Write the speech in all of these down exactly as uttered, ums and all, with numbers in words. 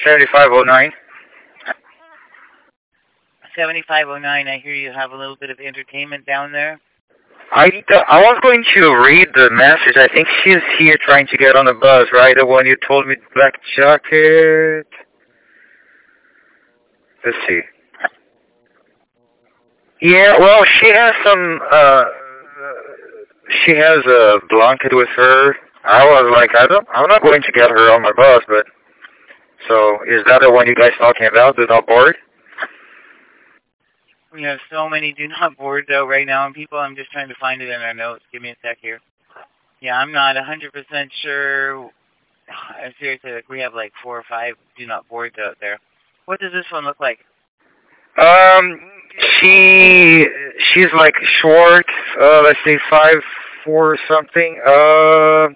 seventy-five oh nine. seventy-five oh nine, I hear you have a little bit of entertainment down there. I I was going to read the message. I think she's here trying to get on the bus, right? The one you told me, black jacket. Let's see. Yeah, well, she has some, uh, she has a blanket with her. I was like, I don't, I'm not going to get her on my bus, but, so, is that the one you guys talking about, the not board? We have so many do not boards out right now, and people, I'm just trying to find it in our notes. Give me a sec here. Yeah, I'm not one hundred percent sure. Seriously, like, we have like four or five do not boards out there. What does this one look like? Um, she, she's like short, uh, let's say five, four or something, uh,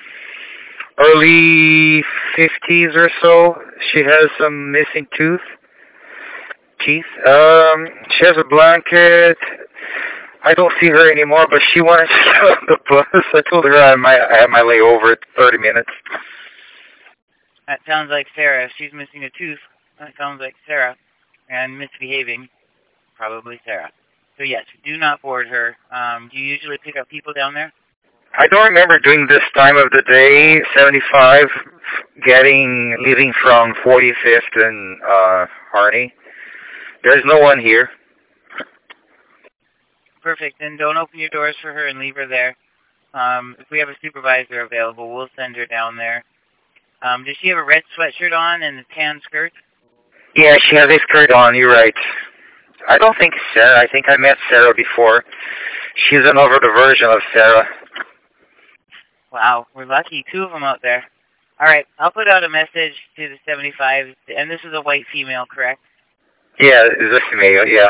early fifties or so. She has some missing tooth. Teeth. Um, she has a blanket. I don't see her anymore, but she wanted to get on the bus. I told her I might I have my layover at thirty minutes. That sounds like Sarah. If she's missing a tooth, that sounds like Sarah. And misbehaving, probably Sarah. So yes, do not board her. Um, do you usually pick up people down there? I don't remember doing this time of the day, seventy-five, getting, leaving from forty-fifth and, uh, Harney. There's no one here. Perfect. Then don't open your doors for her and leave her there. Um, if we have a supervisor available, we'll send her down there. Um, does she have a red sweatshirt on and a tan skirt? Yeah, she has a skirt on, you're right. I don't think Sarah. I think I met Sarah before. She's another version of Sarah. Wow, we're lucky. Two of them out there. All right, I'll put out a message to the seventy-five, and this is a white female, correct? Yeah, it's a female, yeah.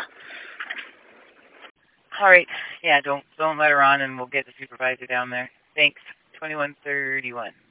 All right, yeah, don't don't let her on, and we'll get the supervisor down there. Thanks. twenty-one thirty-one.